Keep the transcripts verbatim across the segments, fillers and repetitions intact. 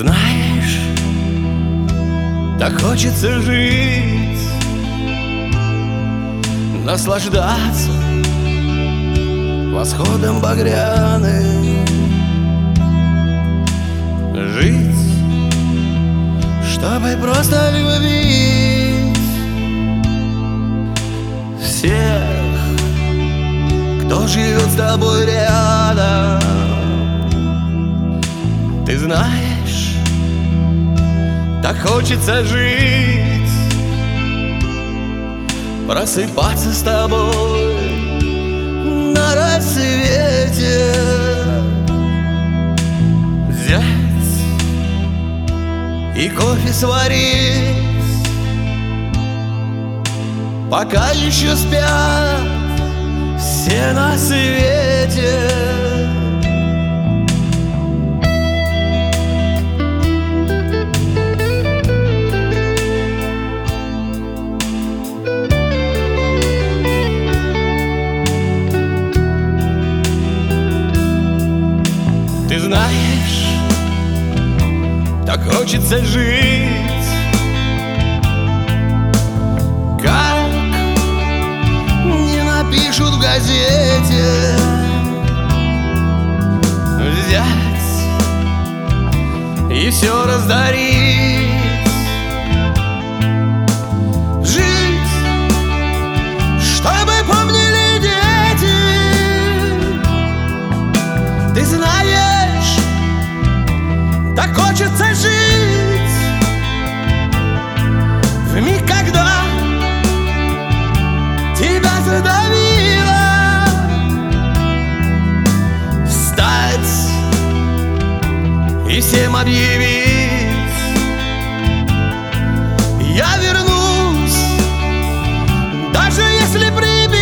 Знаешь, так хочется жить, наслаждаться восходом багряным, жить, чтобы просто любить всех, кто живет с тобой рядом. Ты знаешь, так хочется жить, просыпаться с тобой на рассвете, взять и кофе сварить, пока еще спят все на свете. Ты знаешь, так хочется жить, как не напишут в газете, взять и все раздарить, жить, чтобы помнили дети. Ты знаешь, так хочется жить в миг, когда тебя задавило, встать и всем объявить: я вернусь, даже если прибило.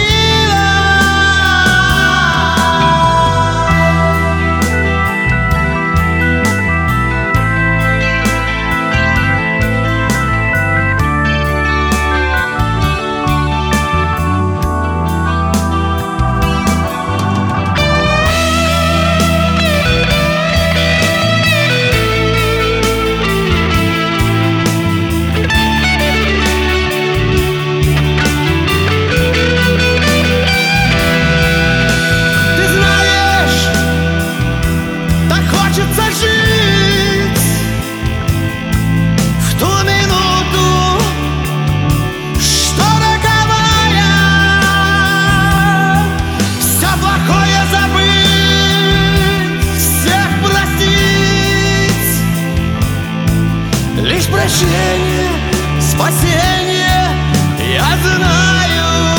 Лишь прощение, спасение, я знаю.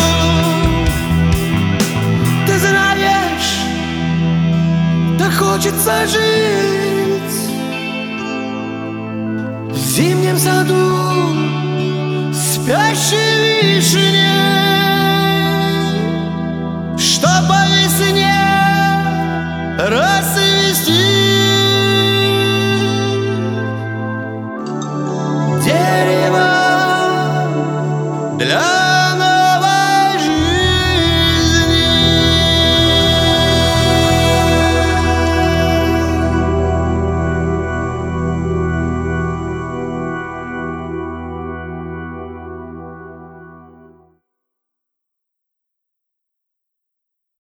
Ты знаешь, так хочется жить в зимнем саду спящей вишни, чтоб по весне рассвет